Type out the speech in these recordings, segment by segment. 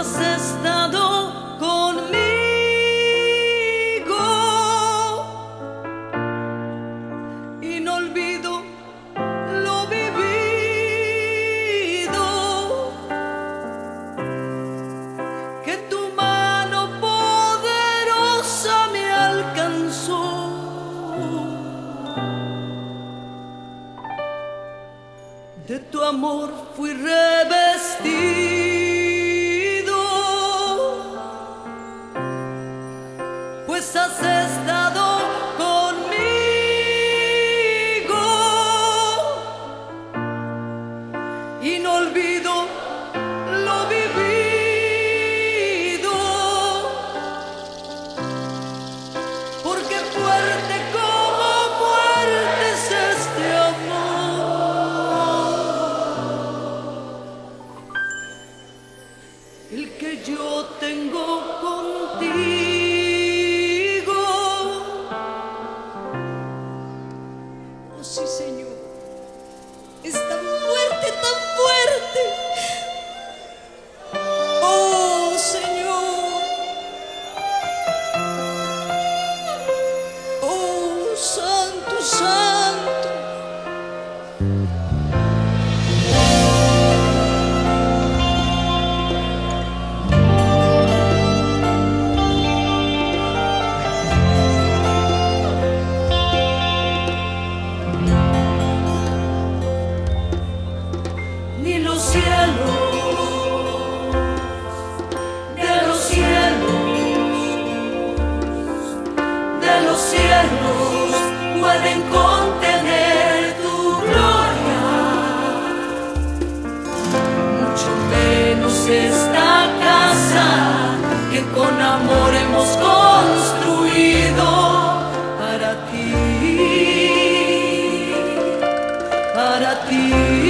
has estado conmigo y no olvido lo vivido, que tu mano poderosa me alcanzó. De tu amor fui revestido, pues has estado conmigo y no olvido lo vivido, porque fuerte como muerte es este amor, el que yo tengo contigo. Oh sí, Señor, es tan fuerte, tan fuerte. Oh Señor, oh Santo, Santo. Ni los cielos de los cielos pueden contener tu gloria, mucho menos esta casa que con amor hemos construido para ti, para ti.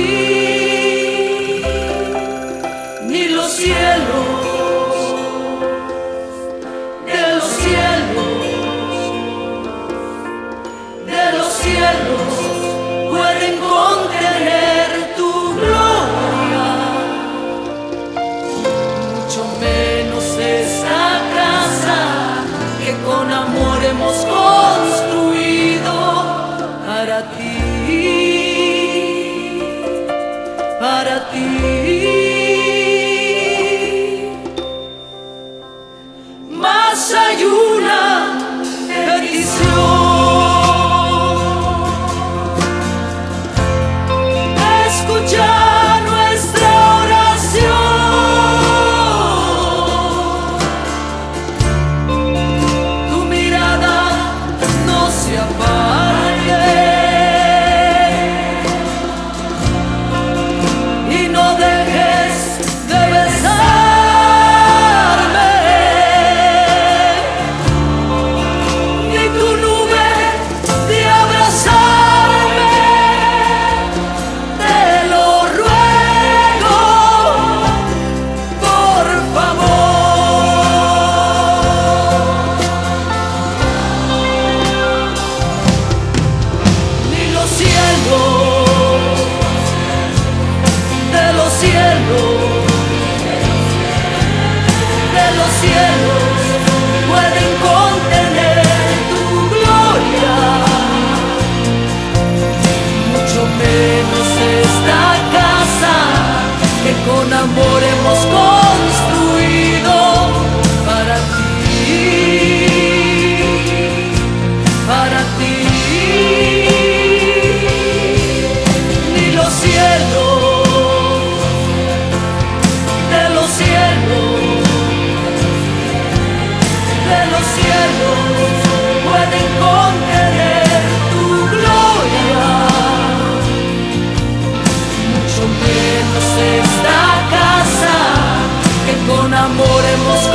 Ni los cielos pueden contener tu gloria, mucho menos esta casa que con amor hemos construido para ti, para ti. Mas hay una petición. Pueden contener tu gloria, mucho menos esta casa que con amor hemos construido para ti, para ti. Ni los cielos pueden contener tu gloria, mucho menos esta casa que con amor hemos